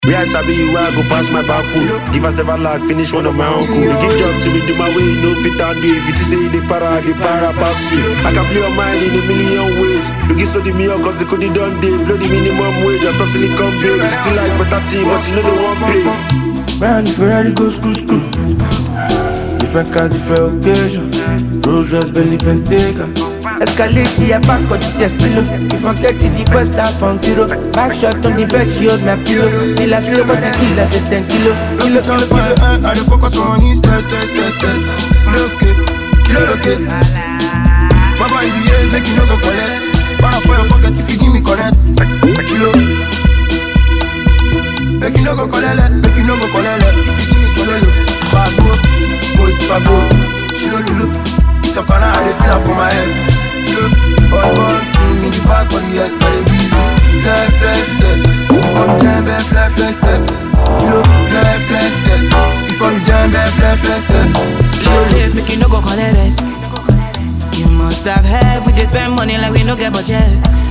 Where I sabi you, I go past my back cool. Give us never lag, finish one of my uncle. They give job to me, do my way, no fit and do. If you say they para pass you. I can blow your mind in a million ways. Look so the meal, cause they couldn't done day. Blow the minimum wage, I toss silicon baby. Still like better team, but you know they won't play. Brand Ferrari go screw. Different cars, different occasion. Rolls Royce, Bentley, Bentayga. Escalate the back of the Destino. If I get to the best start from zero. Back shot on the bed, she hold my pillow. Till I say what the killer say 10 kilo. I dey focus on this, test. Kilo. Baba, if you hear, make you no go collect. Para for your pocket if you give me correct. Kilo. Make you no go collect. If you give me collect. Fabo. She's a kilo. So can I dey feel for my head. Hot boxing in the back of the escalator easy. Fly step. Before we jam back, fly step. Kilo, fly step. Before we jam back, fly step. Kilo, make you no go collect it. You must have heard we dey spend money like we no get budget.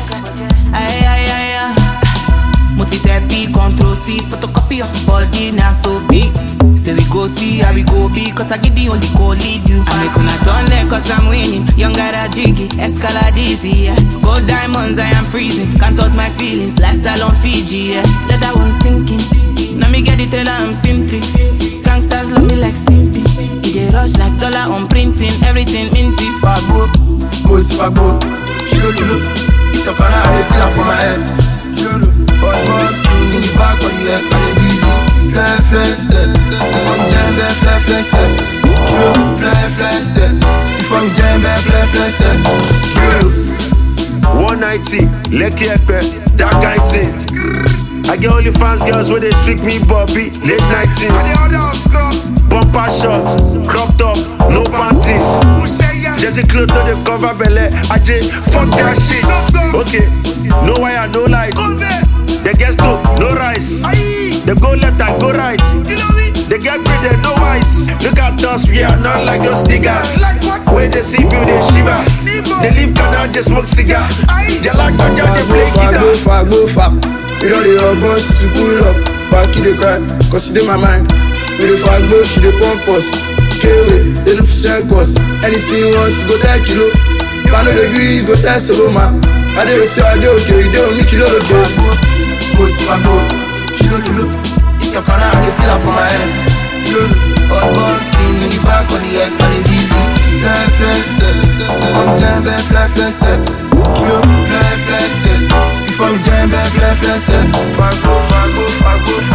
Aye. Multi-therapy, control C, photocopy of the body now so big. Say we go see how we go be, cause I get the only go lead you. I make una turn there cause I'm winning. Young guy that jiggy, escalade easy, yeah. Gold diamonds, I am freezing. Can't touch my feelings, lifestyle on Fiji, yeah. Let that one sink in. Now me get the trailer and pimpy. Gangsters love me like Simpy. They rush like dollar on printing, everything minty. Fabo. She's a kilo. So can I dey feel for my head. Hot boxing in the back of the escalator easy. Fly step. Before we jam back, fly step. Kilo, fly step. Before we jam back, fly step. Kilo. 190, Lekki Epe, that guy thing. I get only fans girls where they trick me Bobby, late 90s. Bumper shots, cropped up, no panties. Jersey clothes no they cover belly. AJ, fuck that shit. Okay, no wire, no light. They get stove, no rice. They go left and go right. They get bread, they no ice. Look at us, we are not like those niggas. When they see you, they shiver. They leave canal, they smoke cigar. They like ganja, they play guitar. Go far. You know the old boss to pull up. Back in the cry, cause you in my mind. We the fag go, she the pump us. K-way, they look for sell cost. Anything you want, go take kilo. If I know the agree, go test the Roma. I dey with you, I dey okay, you don't make kilo okay. Fabo, she's a kilo. It's your canal, I dey feel her for my head. Kilo, hot boxing in the back of the escalator easy. Fly step. Before we jam back, fly step. Kilo, fly step. Before we jam back, fly step. Fabo.